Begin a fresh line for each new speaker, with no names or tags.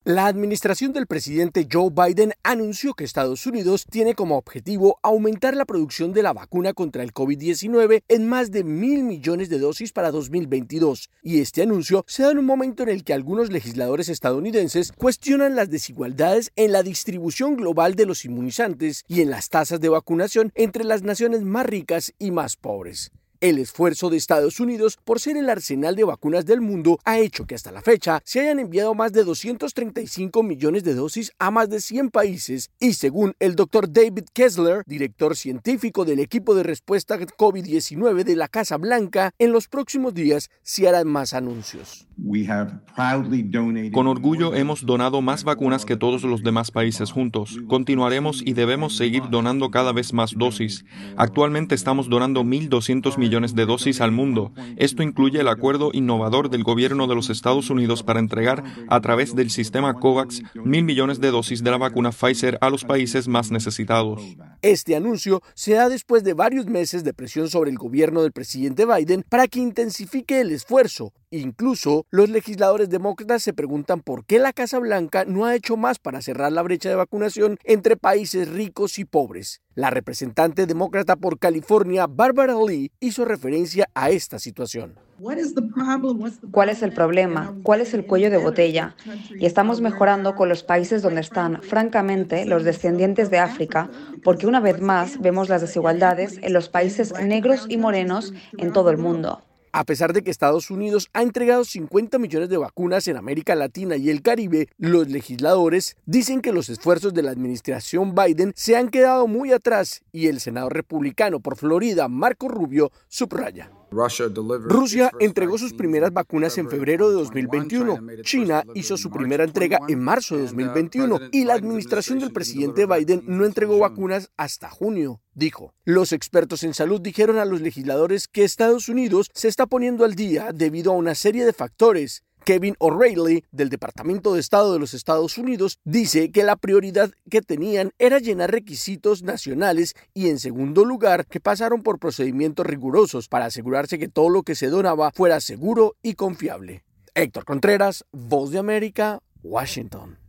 La administración del presidente Joe Biden anunció que Estados Unidos tiene como objetivo aumentar la producción de la vacuna contra el COVID-19 en más de 1.000 millones de dosis para 2022. Y este anuncio se da en un momento en el que algunos legisladores estadounidenses cuestionan las desigualdades en la distribución global de los inmunizantes y en las tasas de vacunación entre las naciones más ricas y más pobres. El esfuerzo de Estados Unidos por ser el arsenal de vacunas del mundo ha hecho que hasta la fecha se hayan enviado más de 235 millones de dosis a más de 100 países y según el Dr. David Kessler, director científico del equipo de respuesta COVID-19 de la Casa Blanca, en los próximos días se harán más anuncios.
Con orgullo hemos donado más vacunas que todos los demás países juntos. Continuaremos y debemos seguir donando cada vez más dosis. Actualmente estamos donando 1.200 millones de dosis al mundo. Esto incluye el acuerdo innovador del gobierno de los Estados Unidos para entregar a través del sistema COVAX 1.000 millones de dosis de la vacuna Pfizer a los países más necesitados.
Este anuncio se da después de varios meses de presión sobre el gobierno del presidente Biden para que intensifique el esfuerzo. Incluso los legisladores demócratas se preguntan por qué la Casa Blanca no ha hecho más para cerrar la brecha de vacunación entre países ricos y pobres. La representante demócrata por California, Barbara Lee, hizo referencia a esta situación.
¿Cuál es el problema? ¿Cuál es el cuello de botella? Y estamos mejorando con los países donde están, francamente, los descendientes de África, porque una vez más vemos las desigualdades en los países negros y morenos en todo el mundo.
A pesar de que Estados Unidos ha entregado 50 millones de vacunas en América Latina y el Caribe, los legisladores dicen que los esfuerzos de la administración Biden se han quedado muy atrás y el senador republicano por Florida, Marco Rubio, subraya. Rusia entregó sus primeras vacunas en febrero de 2021. China hizo su primera entrega en marzo de 2021 y la administración del presidente Biden no entregó vacunas hasta junio, dijo. Los expertos en salud dijeron a los legisladores que Estados Unidos se está poniendo al día debido a una serie de factores. Kevin O'Reilly, del Departamento de Estado de los Estados Unidos, dice que la prioridad que tenían era llenar requisitos nacionales y, en segundo lugar, que pasaron por procedimientos rigurosos para asegurarse que todo lo que se donaba fuera seguro y confiable. Héctor Contreras, Voz de América, Washington.